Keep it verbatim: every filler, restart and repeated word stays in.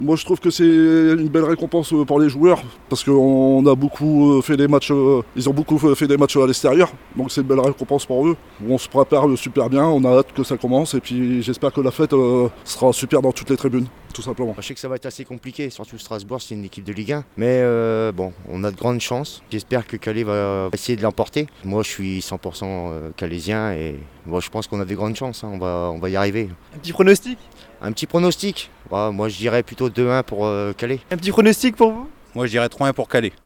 Moi je trouve que c'est une belle récompense pour les joueurs parce qu'on a beaucoup fait des matchs, ils ont beaucoup fait des matchs à l'extérieur, donc c'est une belle récompense pour eux. On se prépare super bien, on a hâte que ça commence et puis j'espère que la fête sera super dans toutes les tribunes, tout simplement. Je sais que ça va être assez compliqué, surtout Strasbourg, c'est une équipe de Ligue un, mais euh, bon, on a de grandes chances. J'espère que Calais va essayer de l'emporter. Moi je suis cent pour cent calaisien et moi je pense qu'on a des grandes chances, hein. on, va, on va y arriver. Un petit pronostic? Un petit pronostic, ouais, moi je dirais plutôt deux un pour euh, Calais. Un petit pronostic pour vous? Moi je dirais trois un pour Calais.